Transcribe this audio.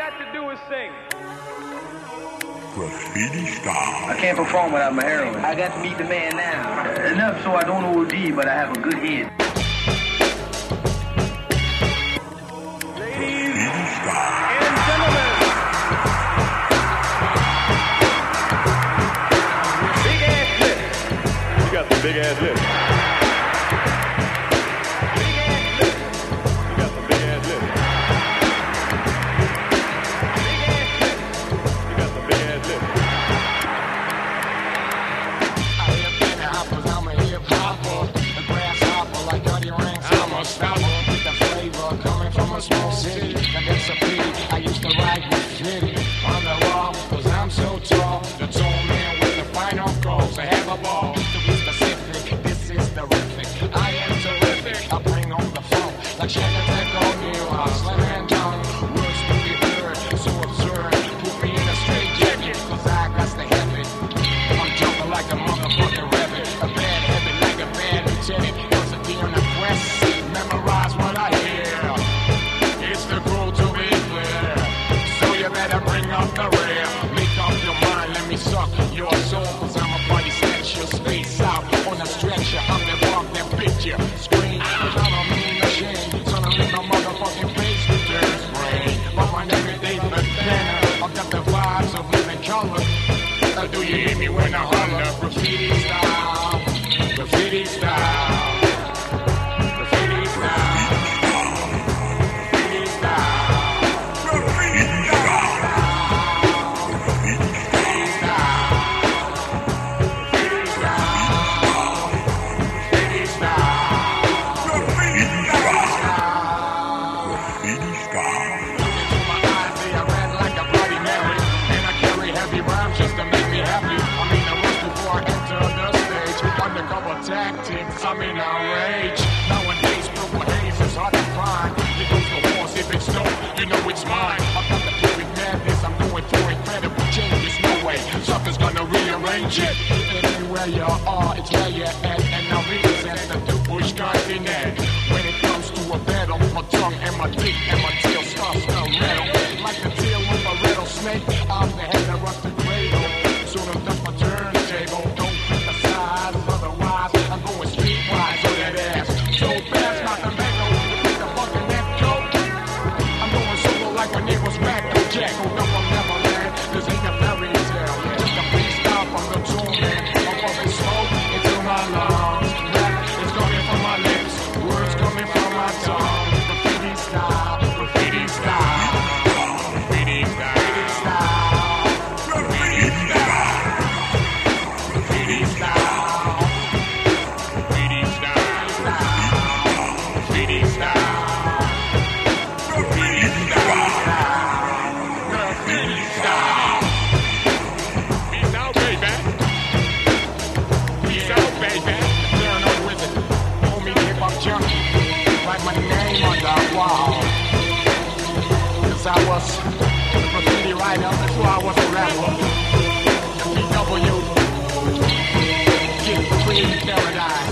got to do is sing. Graffiti style. I can't perform without my heroin. I got to meet the man now. Enough so I don't OD, but I have a good head. Ladies and gentlemen, big ass lips. You got some big ass lips. Big ass lips. You got some big ass lips. Big ass lips. You got some big ass lips. I hear penny hoppers, I'm a hip hopper, a grasshopper like Cuddy Ranks. I'm a stopper with the flavor coming from a small city. Now that's a pity. I used to ride with Flitty on the wall, cause I'm so tall. The tall man with the final goals. I have a ball. To be specific, this is terrific. I am terrific. I bring on the phone like Shaq Attack on you. I'll slam and down. Words to be heard, so absurd. Put me in a straight jacket, cause I got the habit. I'm jumping like a motherfucking rabbit. A bad habit like a bad lieutenant. Cause I be on the quest. Memorize what I hear. It's the rule to be clear. So you better bring up the rear. Make up your mind, let me suck your soul. Cause I'm a body snatch your space out on a stretcher. I'm the walk that picture. Scream, cause I'm a mean machine. So I make my motherfucking face with turns brain. But my everyday banner. I've got the vibes of living color. Do you hear me when I holler? Graffiti style. Graffiti style. Graffiti style. Graffiti style. Graffiti style. Graffiti style. Into my eyes, they are red like a Bloody Mary. And I carry heavy rhymes just to make me happy. I mean, I rush before I enter the stage. Undercover tactics, I'm in a rage. Nowadays, purple haze is hard to find. It goes the horse, if it's dope, you know it's mine. I've got the perfect madness, I'm going for incredible changes. No way, something's gonna rearrange it. Anywhere you are, it's where you're at. And I represent the bush continent. When it comes to a battle, my tongue and my dick and my tail starts to rattle. Like the tail of a rattlesnake, I'm the head that runs the cradle. So don't touch my turntable, don't criticize. Otherwise, I'm going streetwise on that ass. So fast, not the mango, with the fucking echo. I'm going solo like a Nero's back to Jack. Oh no, I'll never land. This ain't a fairy tale. Just a freestyle from the tomb, man. I'm pumping smoke into my lungs. Rap is coming from my lips. Words coming from my tongue. Graffiti style. Graffiti style. Graffiti style. Graffiti style. Graffiti style. Graffiti style. Graffiti style. Graffiti style. Peace out, baby. Peace out, baby. They're no wizard. Call me the hip-hop junkie. Write my name on the wall. Cause I was a graffiti writer before I was a rapper. PW. Get free in paradise.